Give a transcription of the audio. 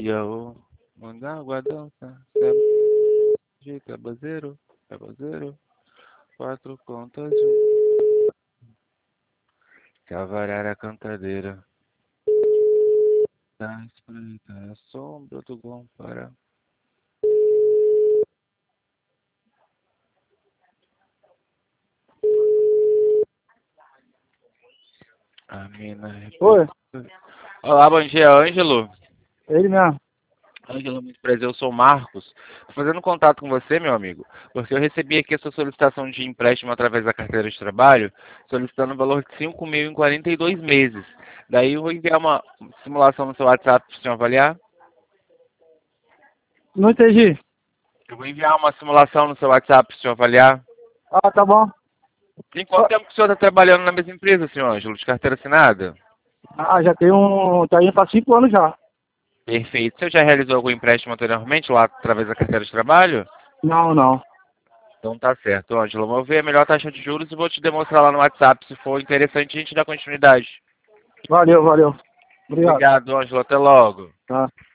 Iaô, manda água dança, de cabazeiro, quatro contas, cavarara cantadeira, da espreita, a sombra do Guampara. A mina... Oi, Olá, bom dia, Ângelo. ele mesmo. Ângelo, muito prazer, eu sou o Marcos. Tô fazendo contato com você, meu amigo, porque eu recebi aqui a sua solicitação de empréstimo através da carteira de trabalho, solicitando o valor de 5 mil em 42 meses. Daí eu vou enviar uma simulação no seu WhatsApp para o senhor avaliar. Não entendi. Eu vou enviar uma simulação no seu WhatsApp para o senhor avaliar. Ah, tá bom. Tem quanto tempo que o senhor está trabalhando na mesma empresa, senhor Ângelo, de carteira assinada? Ah, já tem um. Tá indo pra 5 anos já. Perfeito. O senhor já realizou algum empréstimo anteriormente lá através da carteira de trabalho? Não, não. Então tá certo, Ângelo. Vou ver a melhor taxa de juros e vou te demonstrar lá no WhatsApp. Se for interessante, a gente dá continuidade. Valeu, valeu. Obrigado. Obrigado, Ângelo. Até logo. Tá.